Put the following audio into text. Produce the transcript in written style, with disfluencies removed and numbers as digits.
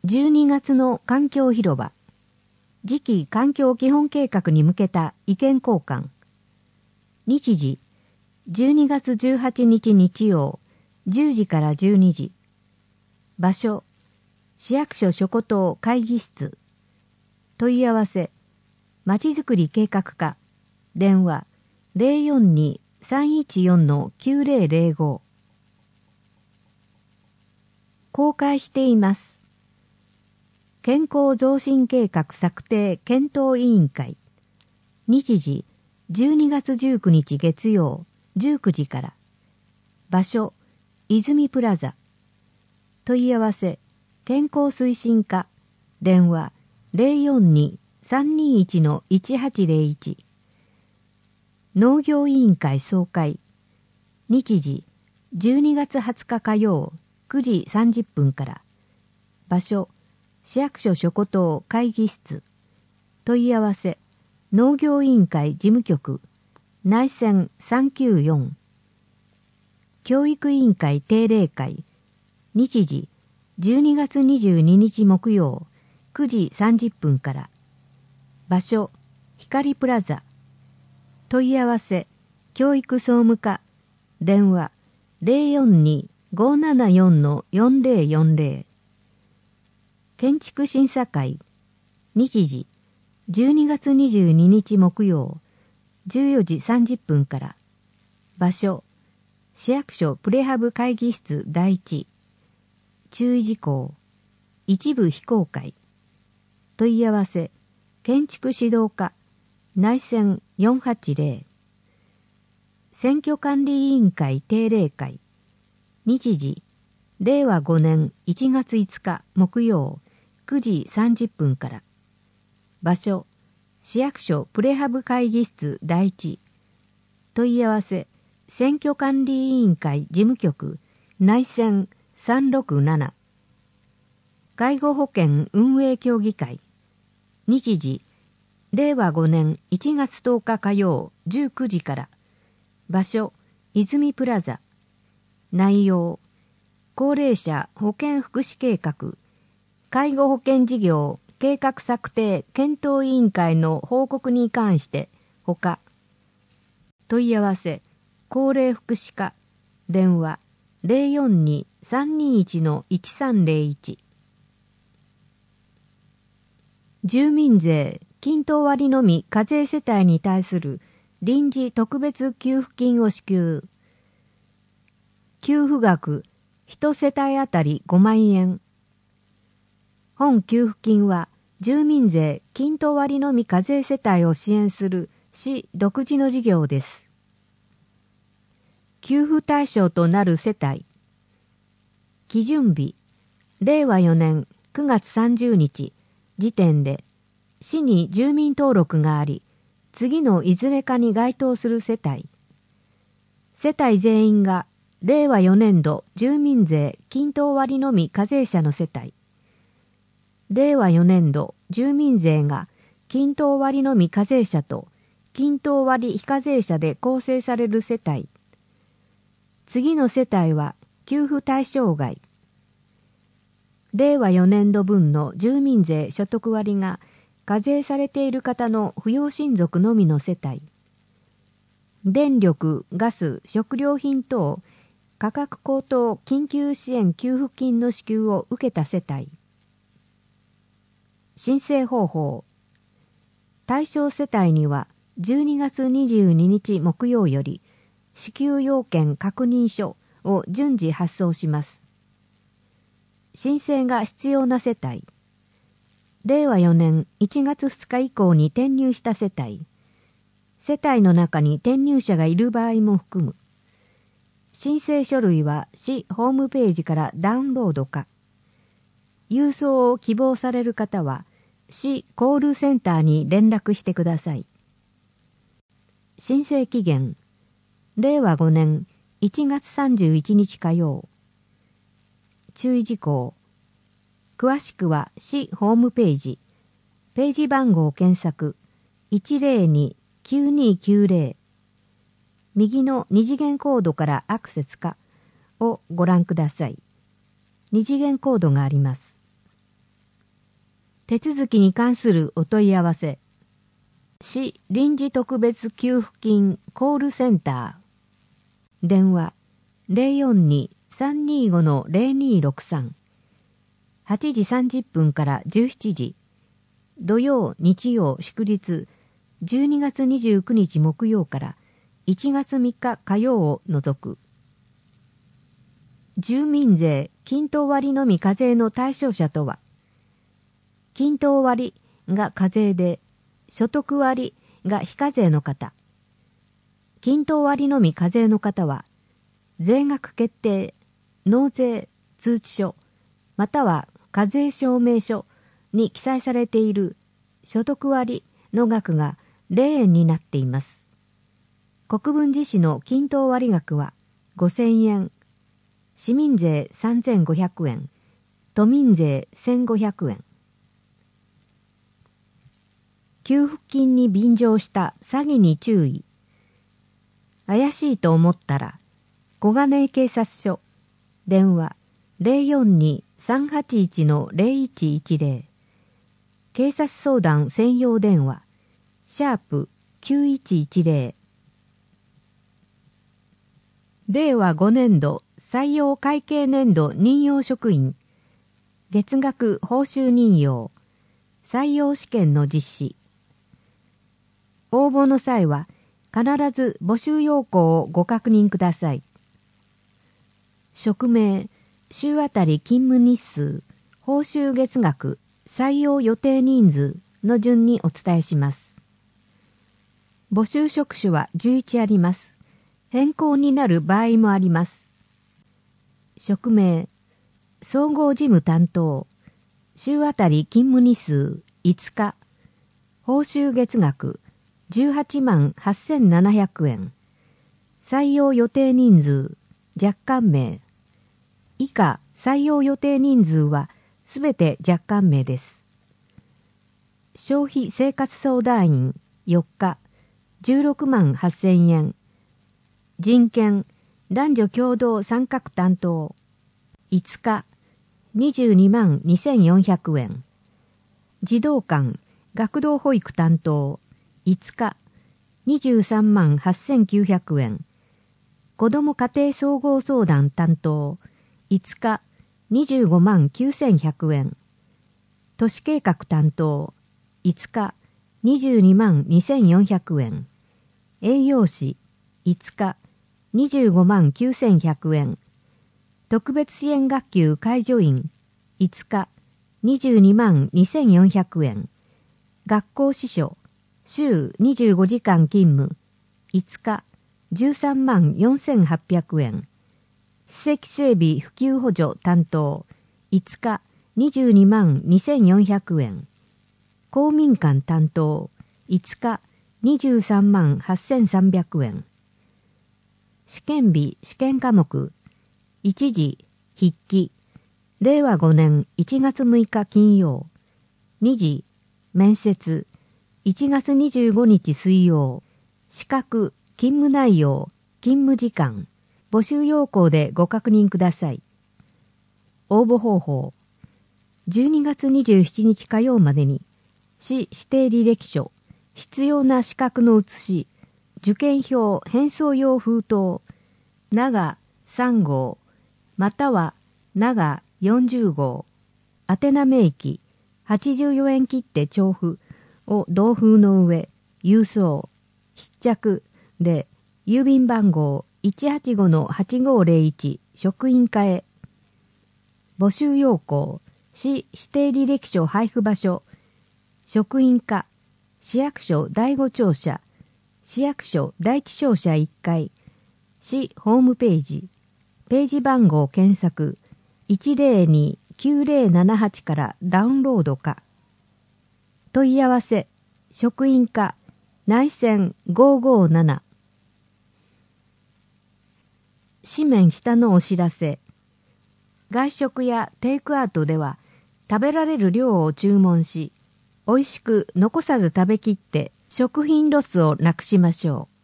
12月の環境広場、次期環境基本計画に向けた意見交換。日時、12月18日日曜、10時から12時。場所、市役所諸古島会議室。問い合わせ、まちづくり計画課。電話、042-314-9005。公開しています。健康増進計画策定検討委員会。日時、12月19日月曜、19時から。場所、泉プラザ。問い合わせ、健康推進課。電話、042-321-1801。農業委員会総会。日時、12月20日火曜、9時30分から。場所、市役所諸古島会議室。問い合わせ、農業委員会事務局、内線394。教育委員会定例会。日時、12月22日木曜、9時30分から。場所、光プラザ。問い合わせ、教育総務課。電話、042-574-4040。建築審査会。日時、12月22日木曜、14時30分から。場所、市役所プレハブ会議室第一。注意事項、一部非公開。問い合わせ、建築指導課、内線480。選挙管理委員会定例会。日時、令和5年1月5日木曜、9時30分から。場所、市役所プレハブ会議室第一。問い合わせ、選挙管理委員会事務局、内線367。介護保険運営協議会。日時、令和5年1月10日火曜19時から。場所、泉プラザ。内容、高齢者保健福祉計画、介護保険事業計画策定検討委員会の報告に関してほか。問い合わせ、高齢福祉課。電話、042-321-1301。住民税均等割のみ課税世帯に対する臨時特別給付金を支給。給付額1世帯あたり5万円。本給付金は住民税均等割のみ課税世帯を支援する市独自の事業です。給付対象となる世帯。基準日、令和4年9月30日時点で市に住民登録があり、次のいずれかに該当する世帯。世帯全員が令和4年度住民税均等割のみ課税者の世帯。令和4年度住民税が均等割のみ課税者と均等割非課税者で構成される世帯。次の世帯は給付対象外。令和4年度分の住民税所得割が課税されている方の扶養親族のみの世帯。電力、ガス、食料品等価格高騰緊急支援給付金の支給を受けた世帯。申請方法。対象世帯には12月22日木曜より支給要件確認書を順次発送します。申請が必要な世帯。令和4年1月2日以降に転入した世帯。世帯の中に転入者がいる場合も含む。申請書類は市ホームページからダウンロードか。郵送を希望される方は市コールセンターに連絡してください。申請期限、令和5年1月31日火曜。注意事項。詳しくは市ホームページ、ページ番号検索 102-9290。右の二次元コードからアクセスかをご覧ください。二次元コードがあります。 手続きに関するお問い合わせ。市臨時特別給付金コールセンター。電話 042-325-0263。8時30分から17時。土曜、日曜、祝日、12月29日木曜から1月3日火曜を除く。住民税均等割のみ課税の対象者とは、均等割が課税で、所得割が非課税の方。均等割のみ課税の方は、税額決定、納税通知書、または課税証明書に記載されている所得割の額が0円になっています。国分寺市の均等割額は5000円、市民税3500円、都民税1500円。給付金に便乗した詐欺に注意。怪しいと思ったら、小金井警察署、電話 042-381-0110、警察相談専用電話、#9110。令和5年度採用会計年度任用職員、月額報酬任用、採用試験の実施。応募の際は必ず募集要項をご確認ください。職名、週あたり勤務日数、報酬月額、採用予定人数の順にお伝えします。募集職種は11あります。変更になる場合もあります。職名、総合事務担当、週あたり勤務日数5日、報酬月額18万8700円、採用予定人数若干名、以下採用予定人数はすべて若干名です。消費生活相談員4日、16万8000円、人権男女共同参画担当5日、22万2400円、児童館学童保育担当5日、23万8900円、子ども家庭総合相談担当5日、25万9100円、都市計画担当5日、22万2400円、栄養士5日、25万9100円、特別支援学級介助員5日、22万2400円、学校司書週25時間勤務5日、13万4800円、施設整備普及補助担当5日、22万2400円、公民館担当5日、23万8300円、試験日試験科目1次筆記令和5年1月6日金曜、2次面接1月25日水曜、資格、勤務内容、勤務時間、募集要項でご確認ください。応募方法、12月27日火曜までに、市指定履歴書、必要な資格の写し、受験票返送用封筒、長3号、または長40号、宛名明記、84円切手帳付を同封の上、郵送、必着で、郵便番号 185-8501 職員課へ。募集要項、市指定履歴書配布場所、職員課、市役所第5庁舎、市役所第1庁舎1階、市ホームページ、ページ番号検索、102-9078からダウンロードか。問い合わせ、職員課、内線557。紙面下のお知らせ。外食やテイクアウトでは食べられる量を注文し、美味しく残さず食べきって食品ロスをなくしましょう。